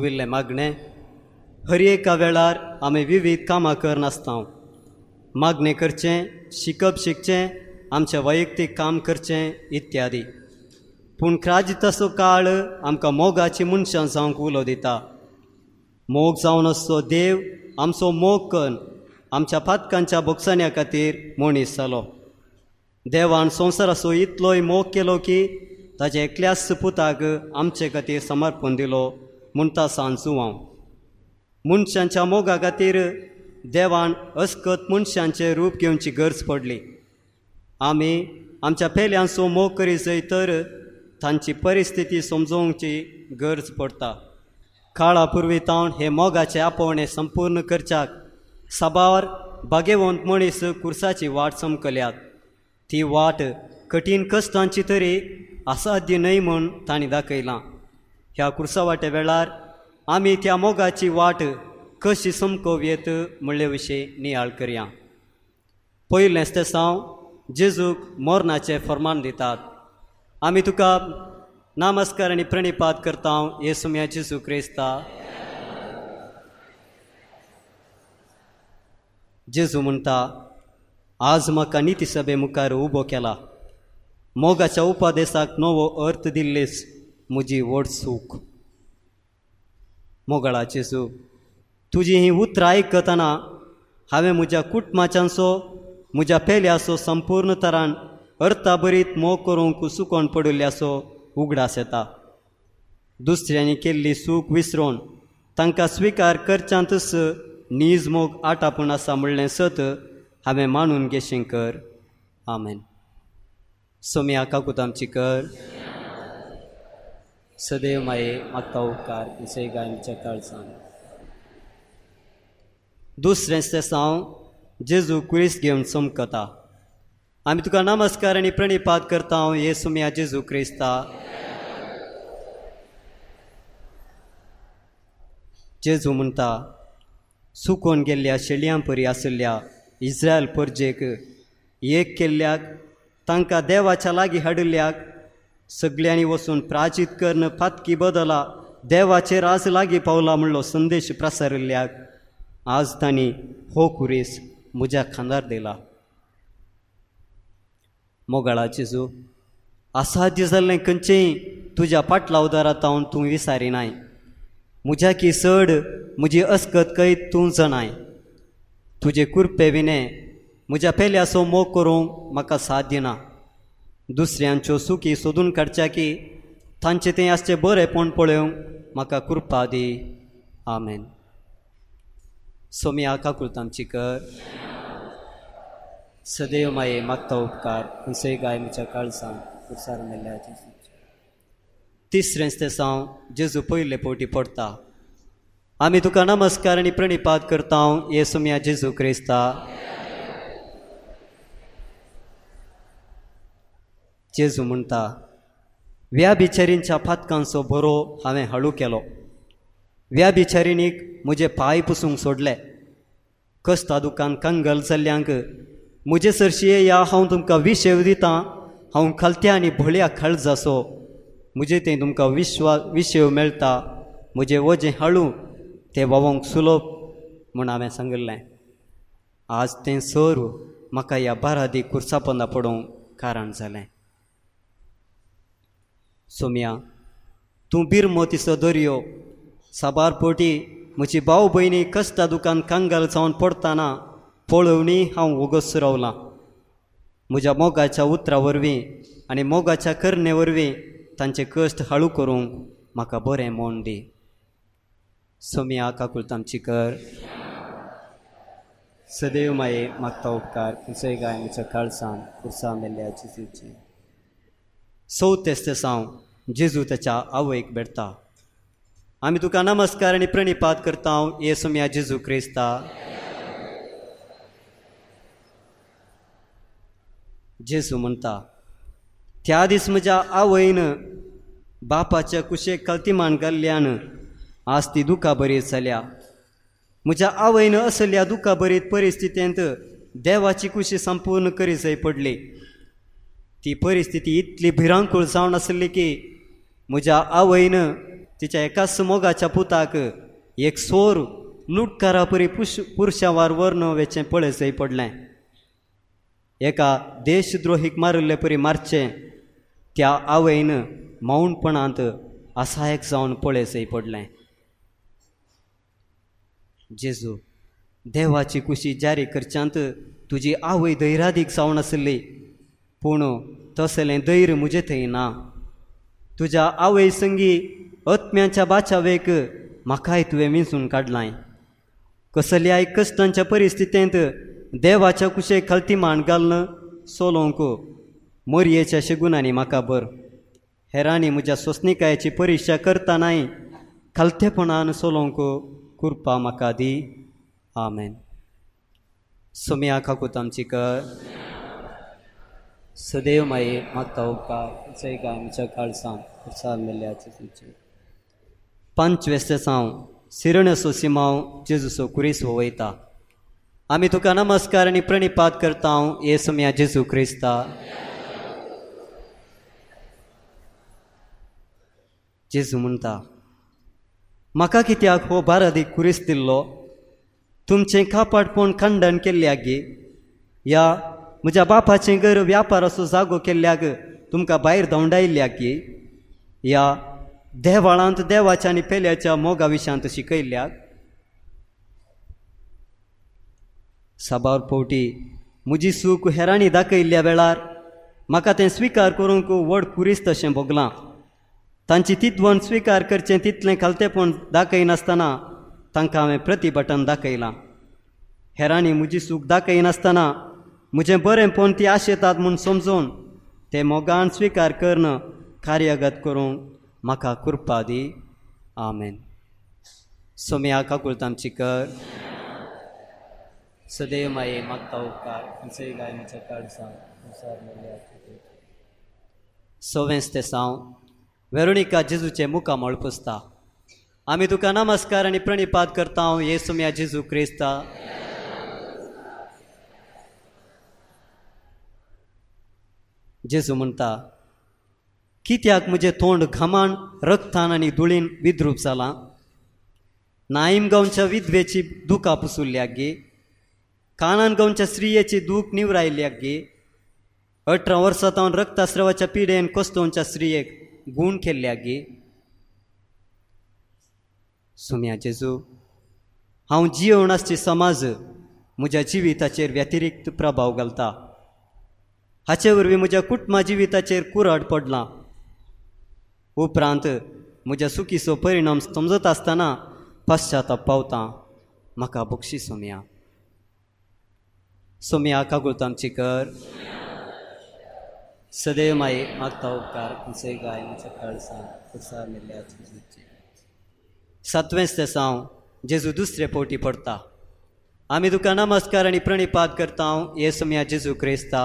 सोविल्लें मागणें. हर एका वेळार आमी विविध कामां करनासता. मागणें करचें, शिकचें, आमचें वैयक्तीक काम करचें इत्यादी. पूण क्राज तसो काळ आमकां मोगाची मनशां जावंक उलो दिता. मोग जावन असो देव आमचो मोग करून आमच्या पातकांच्या बोगसाण्या खातीर मनीस जालो. देवान संवसाराचो इतलोय मोग केलो की ताच्या एकल्याच पुताक आमचे खातीर समर्पण दिलो म्हूण ता सांजू हांव. मनशांच्या मोगा खातीर देवान अस्कत मनशांचें रूप घेवची गरज पडली. आमी आमच्या पेल्यांचो मोग करी जंय तर तांची परिस्थिती समजोवची गरज पडटा. काळा पुर्वितावन हे मोगाचे आपोवणे संपूर्ण करच्याक सबार बागेवंत मनीस कुर्साची वाट चमकल्यात. ती वाट कठीण कश्टांची तरी असाध्य न्हय म्हूण तांणी दाखयलां. ह्या कुर्सावाटे वेळार आमी त्या मोगाची वाट कशी समकोवयेत म्हणले विशीं नियाळ करया. पयलेंच ते साव जेजूक मोरणाचें फर्मान दितात. आमी तुका नमस्कार आनी प्रणिपात करता येसुम्या जेजू क्रिस्ता. जेजू म्हणटा, आज म्हाका निती सभे मुखार उबो केला. मोगाच्या उपादेशाक नवो अर्थ दिल्लीस म्हजी व्हड सूख. मोगळा जेजू, तुजी ही उतरां आयकतना हांवें म्हज्या कुटुंबाच्यांचो म्हज्या पेल्याचो संपूर्ण तरान अर्थाभरीत मोग करूंक सुकोवन पडिल्ल्याचो उगडास येता. दुसऱ्यांनी केल्ली सूख विसरून तांकां स्विकार करच्यांतच नीज मोग आटापूण आसा म्हणलें सत हांवें मानून घेशें कर. आमेन. सोम्या काकूत आमची कर. सदैव माये मागता उपकार विशय गायच्या काळजान. दुसरेंच ते साव जेजू क्रिस्त घेवन चमकता. आमी तुका नमस्कार आनी प्रणिपात करता येसुम्या जेजू क्रिस्ता. जेजू म्हणटा, सुकोवन गेल्ल्या शेळयां परी आशिल्ल्या इस्रायल परजेक एक केल्ल्याक तांकां देवाच्या लागीं हाडिल्ल्याक सगळ्यांनी वचून प्राचीत करून फातकी बदला देवाचे राज लागीं पावला म्हणलो संदेश प्रसारिल्ल्याक आज तांणी हो कुरीस म्हज्या खांदार दिला. मोगळा जेजू, असाध्य जाल्लें खंयचेंय तुज्या पाटला उदारांत हांव तूं विसारिनाय. म्हज्या की चड म्हजी अस्कत कैत तूं जणाय. तुजे कुरपे विने म्हज्या पेल्याचो मोग करूंक म्हाका साध्य ना. दुसऱ्यांच्यो सुखी सोदून काडच्या की तांचें तें आसचें बरेंपण पळोवंक म्हाका कृपा दी. आमेन. सोम्या काकूत आमची कर. सदैव माये मागता उपकार खंयसय गाय म्हज्या काळजान कुर्सार मेल्ल्या जेजू. तिसरेंच ते साव जेजू पयले फावटी पडटा. आमी तुका नमस्कार आनी प्रणिपात करता येसुम्या जेजू क्रिस्ता. जेजू म्हणटा, व्याभिचारींच्या फातकांचो बरो हांवें हळू केलो. व्याभिचारिणीक म्हजे पांय पुसूंक सोडले. कश्टा दुकान कंगल जाल्ल्यांक म्हजे सरशी या हांव तुमकां विशेव दितां. हांव खालत्या आनी भोळ्या खळज आसो म्हजे तें तुमकां विशेव मेळटा. म्हजें वजें हळू तें वोवंक सुलभ म्हूण हांवें सांगिल्लें. आज तें सर्व म्हाका ह्या बारादी कुर्सापंदा पडोवंक कारण जालें. सोम्या, तूं बिरमोतीचो दर्यो साबार पोटी म्हजी भाव भयणी कश्टा दुकान कांगाल जावन पडटाना पळोवनी हांव वगत रावलां. म्हज्या मोगाच्या उतरां वरवीं आनी मोगाच्या करणे वरवीं तांचे कश्ट हळू करूंक म्हाका बरें मोन दी. सोम्या काकूत आमची कर. सदैव माये मागता उपकार खंयसय गाय म्हज्या काळजान कुर्सा मेल्ल्या जेजूची. चवथेच ते साव जेजू ताच्या आवयक भेटता. आमी तुका नमस्कार आनी प्रणिपात करता येसुम्या जेजू क्रिस्ता. जेजू म्हणटा, त्या दीस म्हज्या आवयन बापाच्या कुशेक कल्तिमान घाल्ल्यान आज ती दुखा बरी जाल्या. म्हज्या आवयन असल्या दुखा बरीत परिस्थितींत देवाची कुशी संपूर्ण करी जाय पडली. ती परिस्थिती इतली भिरांकूळ जावन आसली की म्हज्या आवयन तिच्या एकाच मोगाच्या पुताक एक सोर लुटकारा परी पुरुषावार वर्ण वेचें पळय पडलें. एका देशद्रोहीक मारिल्ले परी मारचें त्या आवयन मौनपणांत असायक जावन पळय पडलें. जेजू, देवाची कुशी जारी करच्यांत तुजी आवय धैर्यादीक जावन आसली, पूण तसलें धैर्य म्हजे थंय ना. तुज्या आवय संगी आत्म्याच्या बाचावेक म्हाकाय तुवें विंचून काडलाय. कसल्याय कश्टांच्या परिस्थितींत देवाच्या कुशेक खालती मान घालून सोलोवंक मोरयेच्या शेगुणांनी म्हाका बर. हेरांनी म्हज्या सोसणिकायेची परिक्षा करतानाय खालतेपणान सोलोवंक कृपा म्हाका दी. आमेन. सोम्या काकूत आमची कर. सदैव माये मागता उपकार जय गायच्या काळसां प्रसाद मेल्याचे सुचे 5 साव सिरणसो सिमाव जेजूसो कुरीस वयता. आमी तुका नमस्कार आनी प्रणिपात करता. ये सोम्या जेजू क्रिस्ता. जेजू म्हणटा, म्हाका कित्याक हो बारादीक कुरीस दिल्लो? तुमचें कापाडपण खंडन केल्ल्याक गे, या म्हज्या बापाचें घर व्यापाराचो जागो केल्ल्याक तुमकां भायर धांवडायिल्ल्याक गे, या देवाळांत देवाच्या आनी पेल्याच्या मोगा विशांत शिकयल्ल्याक? साबार फावटी म्हजी सूख हेरांनी दाखयल्ल्या वेळार म्हाका तें स्विकार करूंक व्हड कुरीस तशें भोगलां. तांची तितवण स्विकार करचें तितलें खालतेपण दाखयनासतना तांकां हांवें प्रतिभटन दाखयलां. हेरांनी म्हजी सूख दाखयनासतना म्हजें बरेंपण ती आशेतात म्हूण समजून तें मोगान स्विकार करून कार्यगत करूंक म्हाका कृपा दी. आमेन. सोम्या काकूळत आमची कर. सदैव माये मागता उपकार खंयचेय गायनाच्या काळसां 6 साव वेरोनिका जेजूचे मुखामळ पुसता. आमी तुका नमस्कार आनी प्रणिपात करता. ये सोम्या जेजू क्रिस्ता. जेजू म्हणटा, कित्याक म्हजें तोंड घामान रक्तान आनी धुळीन विद्रूप जालां? नाईम गांवच्या विधवेची दुखां पुसुल्ल्याक गे, कानान गांवच्या स्त्रियेची दूख निवरायल्ल्याक गे, 18 वर्सां तावन रक्तास्रवाच्या पिडेन कोस्तोवच्या स्त्रियेक गूण केल्ल्याक गे. सोम्या जेजू, हांव जियोन आसची समाज म्हज्या जिविताचेर व्यतिरिक्त प्रभाव घालता. हाचे वरवीं म्हज्या कुटुंबा जिविताचेर कुराड पडलां. उपरांत म्हज्या सुखीचो परिणाम समजत आसतना पश्चाताप पावता. म्हाका बक्षी सोम्या. सोम्या कागुळत आमची कर. सदैव माये मागता उपकार खंयचेय गायनाच्या काळसां प्रसाद मेल्ल्याचे सुचे 7 साव जेजू दुसरे फावटी पडटा. आमी तुका नमस्कार आनी प्रणिपात करता. ये सोम्या जेजू क्रिस्ता.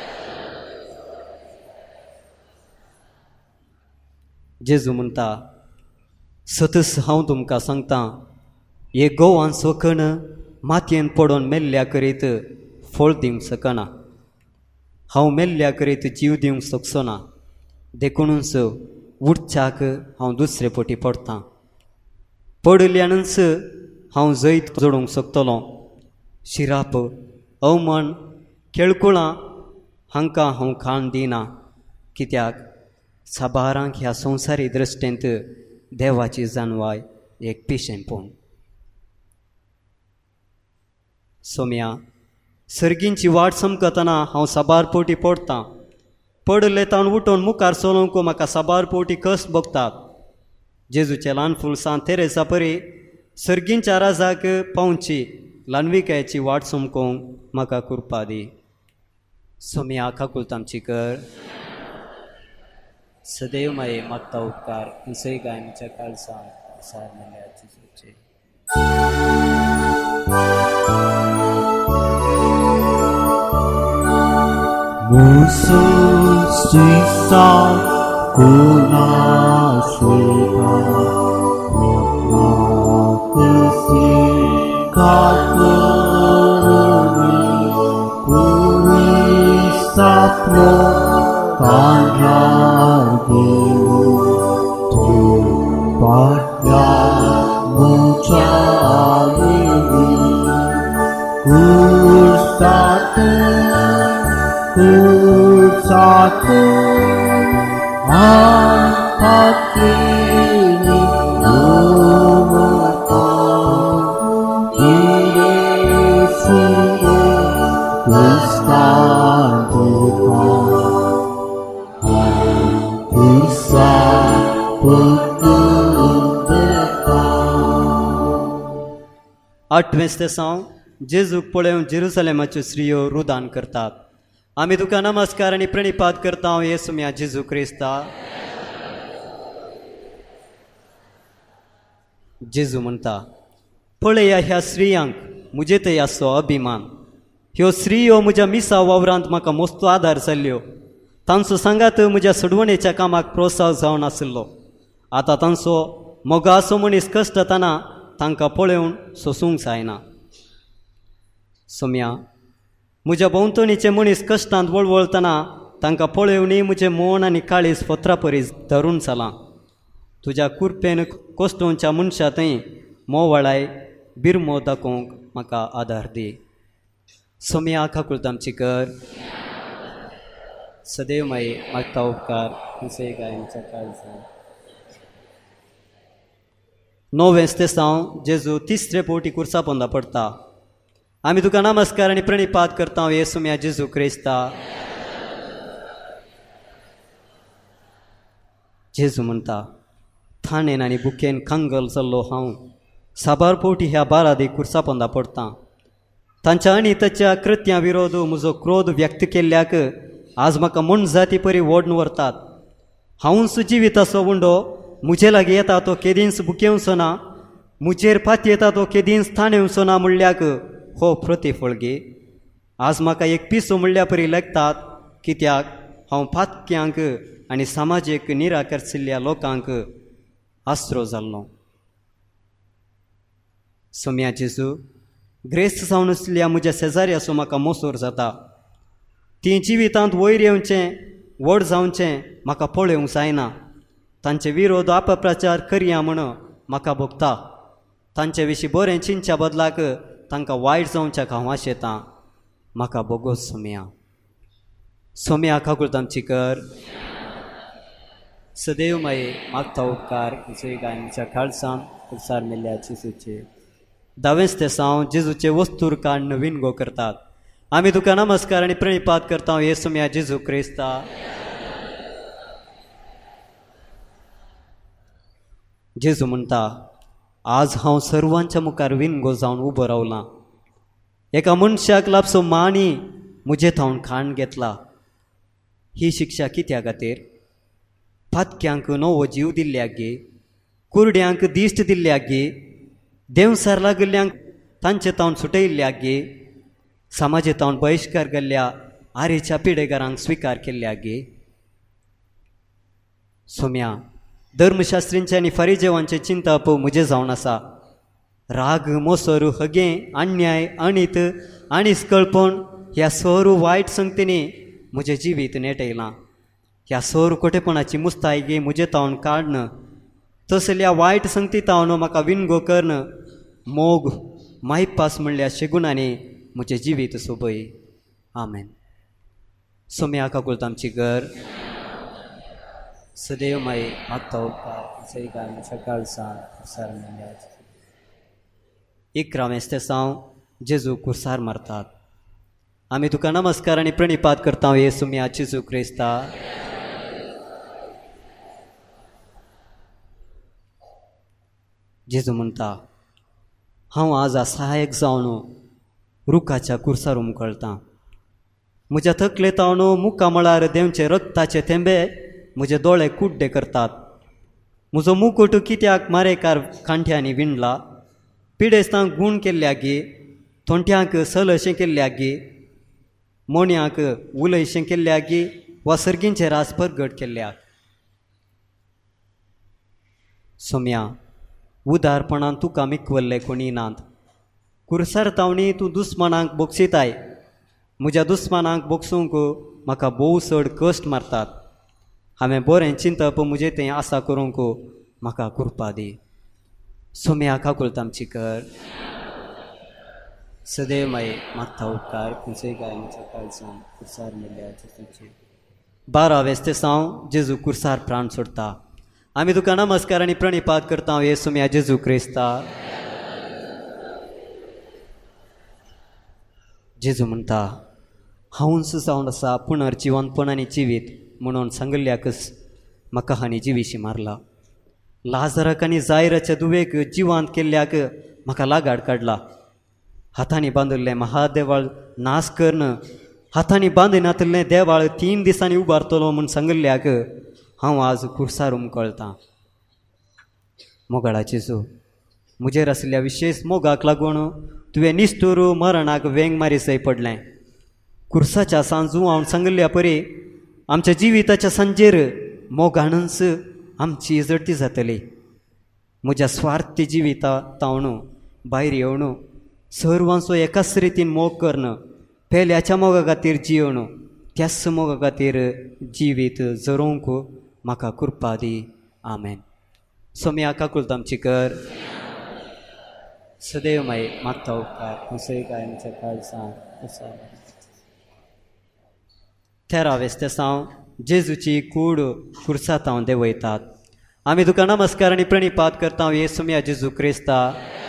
जेजू म्हणटा, सतस हांव तुमकां सांगता, हे गोवान सोखण मातयेन पडोवन मेल्ल्या करीत फळ दिवंक शकना. हांव मेल्ल्या करीत जीव दिवंक शकचो ना. देखूनच उठच्याक हांव दुसरे फावटी पडटां. पडल्यानच हांव जैत जोडूंक शकतलों. शिराप, अवमान, केळकुळां हांकां हांव खाण दिना. कित्याक साबारांक ह्या संवसारी दृश्टेंत देवाची जानवाय एक पिशेंपण. सोम्या, सर्गींची वाट समकतना हांव साबार फावटी पडटां. पडले तावन उठोवन मुखार चलोवंक म्हाका साबार फावटी कश्ट भोगतात. जेजूचे ल्हान फूल सांत तेरेसा परी सर्गींच्या राजाक पावची ल्हानविकायेची वाट समकोवंक म्हाका कृपा दी. सोम्या काकूळत आमची कर. सदैव माये मागता उपकार खंयचेय गायनाच्या काळसां प्रसाद मेल्ल्याचे सुचे Musu sisa kuna suka Mokna kesi kakeruni Kuri saplo tanra dimu Tupai Aku hakini umurku Yesus आठवें स्तेसांव जेजूक पळोवन जेरुसलेमाच्यो स्त्रियो रुदान करतात. आमी तुका नमस्कार आनी प्रणिपात करता येसू म्या जेजू क्रिस्ता. जेजू म्हणटा, पळया ह्या स्त्रियांक मुजे थंय आसो अभिमान. ह्यो स्त्रियो म्हज्या मिसा वावरांत म्हाका मस्तो आदार जाल्ल्यो. तांचो सांगात म्हज्या सडवणेच्या कामाक प्रोत्साह जावन आशिल्लो. आतां तांचो मोगा असो मनीस कश्टताना तांकां पळोवन सोसूंक जायना. सोम्या, म्हज्या भोंवतणीचे मनीस कश्टांत वळवळतना तांकां पळोवनय म्हजें मोन आनी काळीज फोत्रा परीस धरून चलां. तुज्या कुरपेन कोस्टोवच्या मनशांतय मोवाळाय बिरमो दाखोवंक म्हाका आदार दी. सोम्या खाकुळतामची कर. सदैव माई मागता उपकार तुझे गायनच्या काळजां. नोवें स्तेसांव जेजू तिसरे पोवटी कुर्सा पोंदा पडटा. आमी तुका नमस्कार आनी प्रणिपात करता येसू म्या जेजू क्रिस्ता. जेजू म्हणटा, थाणेन आनी बुकेन कांगल जाल्लो हांव साबार पोवटी ह्या बारादेक कुर्सा पोंदा पडटां. तांच्या आनी ताच्या कृत्यां विरोध म्हजो क्रोध व्यक्त केल्ल्याक आज म्हाका म्हण जाती परी ओडून व्हरतात. हांवूच जिविताचो उंडो मुजे लागीं येता तो केदींच बुकेवचो ना, मुजेर फाती येता तो केदींच थाणेवचो ना म्हणल्याक हो प्रतिफळ गे. आज म्हाका एक पिसो म्हणल्या परी लागतात, कित्याक हांव फातक्यांक आनी समाजीक निराकरशिल्ल्या लोकांक आसरो जाल्लो. सोम्या जेजू, ग्रेस्त जावन आशिल्ल्या म्हज्या शेजाऱ्याचो म्हाका मोसोर जाता. ती जिवितांत वयर येवचें व्हड जावचें म्हाका पळोवंक जायना. तांचे विरोध अपप्रचार करया म्हण म्हाका भोगता. तांचे विशीं बरें चिंतच्या बदलाक तांकां वायट जावच्याक हांव आशेतां. म्हाका बोगोस सोम्या. सोम्या खाकुळतामची कर. सदैव माये मागता उपकार तुजे गायनच्या काळजांत खुर्सार मेल्ल्या जेजूचे. 10वें स्तेसांव जेजूचे वस्तूर काण नवीन गो करतात. आमी तुका नमस्कार आनी प्रणिपात करता येसू म्या जेजू क्रिस्ता. जेजू म्हणटा, आज हांव सर्वांच्या मुखार विनगो जावन उबो रावलां. एका मनशाक लाभसो माणी म्हजे थावन खाण घेतला. ही शिक्षा कित्या खातीर? फातक्यांक नवो जीव दिल्ल्याक गे, कुरड्यांक दिश्ट दिल्ल्याक गे, देवसार लागल्ल्यांक तांचे तावन सुटयल्ल्याक गे, समाजे तावन बहिश्कार केल्ल्या आरेच्या पिडेकारांक स्विकार केल्ल्याक गे. सोम्या, धर्मशास्त्रींचे आनी फारिजेवांचे चिंतप म्हजें जावन आसा. राग, मोसोर, हगे, अन्याय, अणित आनी स्कळपण ह्या सरू वायट संगतींनी म्हजें जिवीत नेटयलां. ह्या सरू कोटेपणाची मुस्तायगी म्हजे तावन काडन, तसल्या वायट संगती तावन म्हाका विनगो करन, मोग माहिपास म्हणल्या शेगुणांनी म्हजें जिवीत सोबय. आमेन. सोम्या खाकुळतामची घर. सदैव माई मागता उपकार तुजे गायनच्या काळजांत खुर्सार मेल्ल्या जेजूचे. 11वें स्तेसांव जेजू खुर्सार मारतात. आमी तुका नमस्कार आनी प्रणिपात करता येसू म्या जेजू क्रिस्ता. जेजू म्हणटा, हांव आज सहाय्यक जावन रुखाच्या कुर्सार उमकळटां. म्हज्या तकले तावन मुखा मळार देवचे रक्ताचे थेंबे म्हजे दोळे कुड्डे करतात. म्हजो मुकुट कित्याक मारेकार कांठ्यांनी विणला. पिडेस्तांक गूण केल्ल्या गे, थोंट्यांक सल अशें केल्ल्या गे, मोण्याक उलयशें केल्ल्या गे, वा सर्गींचे रास परगट केल्ल्याक. सोम्या, उदारपणान तुका मिकवल्ले कोणी नात. कुर्सार तावणी तूं दुस्मानांक बोगसिताय. म्हज्या दुस्मानांक बोगसूंक म्हाका भोव चड कश्ट मारतात. हांवें बरें चिंतप म्हजें तें आसा करूंक म्हाका कृपा दी. सोम्या खाकुळतामची कर. सदैव माई मागता उपकार तुजे गायनच्या काळजांत खुर्सार मेल्ल्या जेजूचे. 12वें तेसांव जेजू कुर्सार प्राण सोडता. आमी तुका नमस्कार आनी प्रणिपात करता येसू या जेजू क्रिस्ता. जेजू म्हणटा हांवूच जावन आसा पुनर्जिवनपण आनी जिवीत म्हणून सांगल्याकच म्हाका हांणी जिवीशी मारला. लाजराक आनी जायराच्या दुवेक जिवांत केल्ल्याक म्हाका लागाड काडला. हातांनी बांदिल्लें महादेवाळ नाश करन हातांनी बांदिनातलें देवाळ 3 दिसांनी उबारतलो म्हूण सांगल्याक हांव आज कुर्सार उमकळटां. मोगाळा जेजू, म्हजेर आशिल्ल्या विशेश मोगाक लागून तुवें निश्तूर मरणाक वेंग मारी सय पडलें. कुर्साच्या सांजू हांव सांगल्या परी आमच्या जिविताच्या सांजेर मोगानच आमची इजडती जातली. म्हज्या स्वार्थी जिवितांतवण भायर येवन सर्वांचो एकाच रितीन मोग करन पेल्याच्या मोगा खातीर जिवन त्याच मोगा खातीर जिवीत जरोवंक म्हाका कृपा दी. आमेन. सोम्या काकुलत आमची कर. सदैव माई मागता उपकार असोय कायमच्या काळजां. 13वें तेसांव जेजूची कूड कुर्सात हांव देंवयतात. आमी तुका नमस्कार आनी प्रणिपात करता येसू या जेजू क्रिस्ता.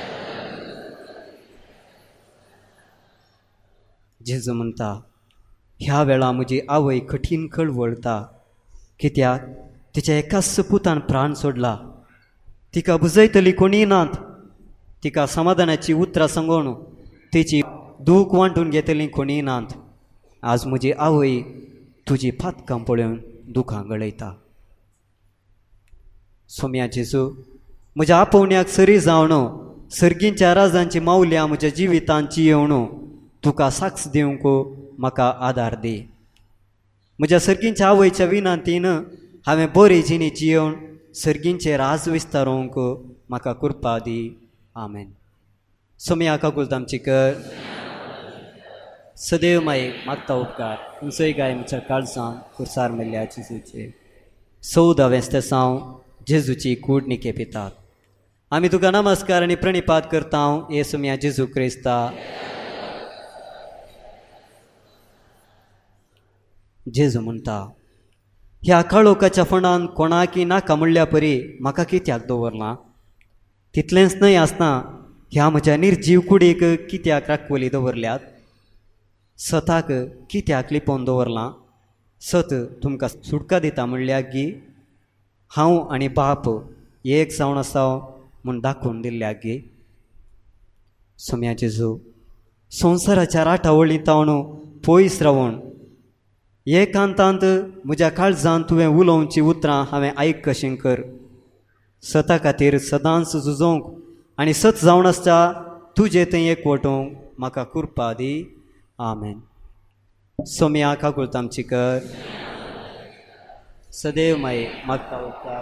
जेजू म्हणटा ह्या वेळा म्हजी आवय कठीण कळवळटा कित्याक तिच्या एकाच पुतान प्राण सोडला. तिका बुजयतली कोणी नात. तिका समाधानाची उतरां सांगून तिची दूख वांटून घेतली कोणी नात. आज म्हजी आवय तुजी फातकां पळोवन दुखां गळयता. सोम्या जेजू, म्हज्या आपोवण्याक सरी जावन सर्गींच्या राजांची मावल्या म्हज्या जिवितांची येवन तुका साक्ष दिवंक म्हाका आदार दी. म्हज्या सर्गींच्या आवयच्या विनांतीन हांवें बरे जिणी जियोवन सर्गींचे राज विस्तारोवंक म्हाका कृपा दी. आमेन. सोम्या काकुलत आमची कर. सदैव माई मागता उपकार तुमचोय गाय म्हज्या काळजां कुर्सार मेल्ल्या जेजूचे. 14वें तेसांव जेजूची कूड निकेपितात. आमी तुका नमस्कार आनी प्रणिपात करता येसू या जेजू क्रिस्ता. जेजू म्हणटा ह्या काळोखाच्या फणान कोणाकी नाका म्हणल्या परी म्हाका कित्याक दवरलां. तितलेंच न्हय आसना ह्या म्हज्या निर्जीव कुडीक कित्याक राखवली दवरल्यात. सताक कित्याक लिपोवन दवरलां. सत तुमकां सुटका दिता म्हणल्याक गी हांव आनी बाप एक जावन आसा म्हूण दाखोवन दिल्ल्याक गी. सोम्या जेजू, संवसाराच्या राटावळींतावन पयस रावून एकांतांत म्हज्या काळजांत तुवें उलोवची उतरां हांवें आयक कशें कर. सता खातीर सदांच झुजोवंक आनी सत जावन आसता तुजें थंय एकवटोवंक म्हाका कृपा दी. आमेन. सोम्या काकुलत आमची कर. सदैव माई मागता उपकार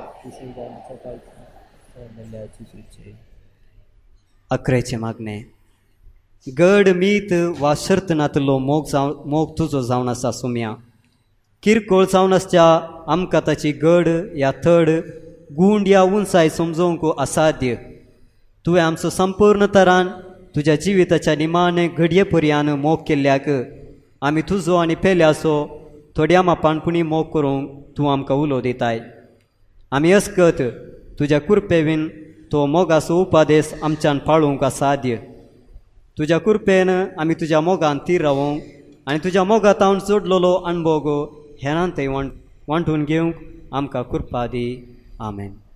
11 मागणें. गड मीत वा शर्त नातलो मोग तुजो जावन आसा सोम्या. किरकोळ जावन आसच्या आमकां ताची गड या थड गूंड या उंचाय समजोवंक असाध्य. तुवें आमचो संपूर्ण तरान तुज्या जिविताच्या निमाणे घडये पर्यान मोग केल्ल्याक आमी तुजो आनी पेल्याचो थोड्या मापाणपणी मोग करूंक तूं आमकां उलो दिताय. आमी अस्कत तुज्या कृपेन तो मोगाचो उपादेश आमच्यान पाळूंक असाध्य. तुज्या कृपेन आमी तुज्या मोगान तीर रावूंक आनी तुज्या मोगात हांव जोडलेलो अणभव हेरांतय वांटून घेवंक आमकां कृपा दी. आमेन.